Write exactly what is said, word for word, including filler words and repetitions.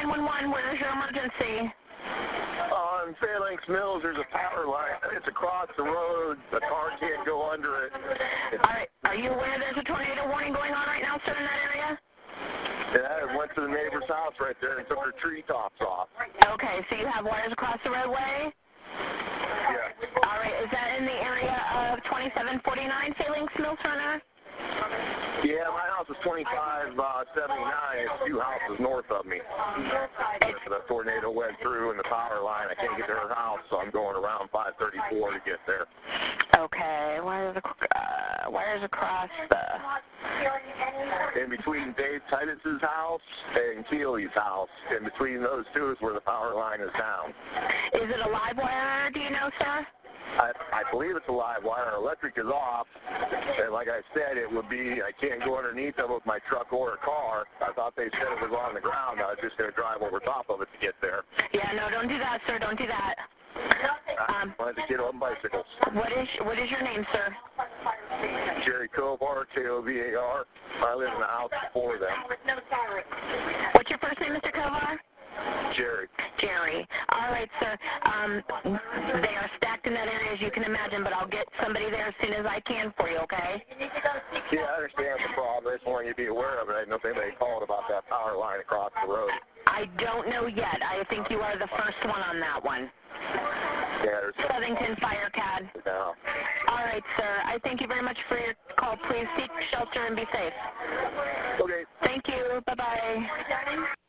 one one, where is your emergency? On Phalanx Mills, there's a power line. It's across the road. The car can't go under it. All right, are you aware there's a tornado warning going on right now, sir, in that area? Yeah, I went to the neighbor's house right there and took her tree tops off. Okay, so you have wires across the roadway? Yeah. All right, is that in the area of twenty-seven forty-nine Phalanx Mills, Turner? Yeah, my house is twenty-five seventy-nine. It's two houses north of me. The tornado went through and the power line. I can't get to her house, so I'm going around five thirty-four to get there. Okay, wires, uh, wires across the... In between Dave Titus's house and Keely's house, in between those two is where the power line is down. Is it a live wire, do you know, sir? I, I believe it's a live wire. Electric is off, and like I said, it would be, I can't go underneath them with my truck or a car. I thought they said it was on the ground. I was just going to drive over top of it to get there. Yeah, no, don't do that, sir, don't do that. Um, I wanted to get on bicycles. What is, what is your name, sir? Jerry Kovar, K O V A R. I live in the house before them. What's your first name, Mister Kovar? Jerry. Jerry. All right, sir. Um, they are stacked in that area, as you can imagine, but I'll get somebody there as soon as I can for you, okay? Yeah, I understand the problem. I just wanted you to be aware of it. I didn't know if anybody called about that power line across the road. I don't know yet. I think you are the first one on that one. Yeah, there's... Southington Fire C A D. No. All right, sir. I thank you very much for your call. Please seek shelter and be safe. Okay. Thank you. Bye-bye.